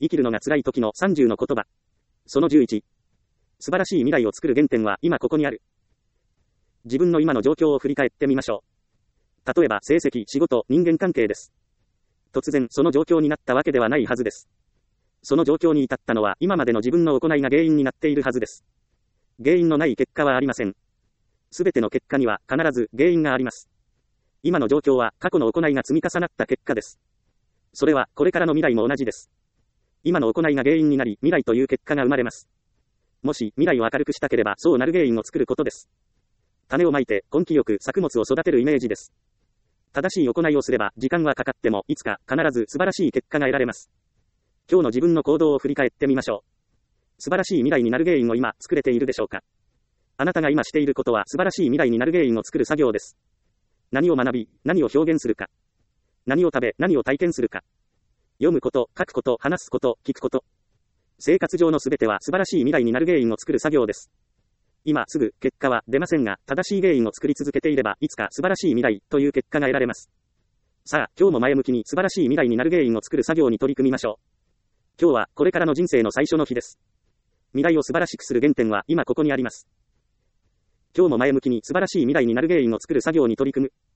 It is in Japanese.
生きるのが辛い時の30の言葉。その11。素晴らしい未来を作る原点は今ここにある。自分の今の状況を振り返ってみましょう。例えば成績、仕事、人間関係です。突然その状況になったわけではないはずです。その状況に至ったのは今までの自分の行いが原因になっているはずです。原因のない結果はありません。すべての結果には必ず原因があります。今の状況は過去の行いが積み重なった結果です。それはこれからの未来も同じです。今の行いが原因になり未来という結果が生まれます。もし未来を明るくしたければそうなる原因を作ることです。種をまいて根気よく作物を育てるイメージです。正しい行いをすれば時間はかかってもいつか必ず素晴らしい結果が得られます。今日の自分の行動を振り返ってみましょう。素晴らしい未来になる原因を今作れているでしょうか。あなたが今していることは素晴らしい未来になる原因を作る作業です。何を学び、何を表現するか。何を食べ、何を体験するか。読むこと、書くこと、話すこと、聞くこと。生活上のすべては素晴らしい未来になる原因を作る作業です。今すぐ結果は出ませんが、正しい原因を作り続けていれば、いつか素晴らしい未来という結果が得られます。さあ、今日も前向きに素晴らしい未来になる原因を作る作業に取り組みましょう。今日はこれからの人生の最初の日です。未来を素晴らしくする原点は今ここにあります。今日も前向きに素晴らしい未来になる原因を作る作業に取り組む。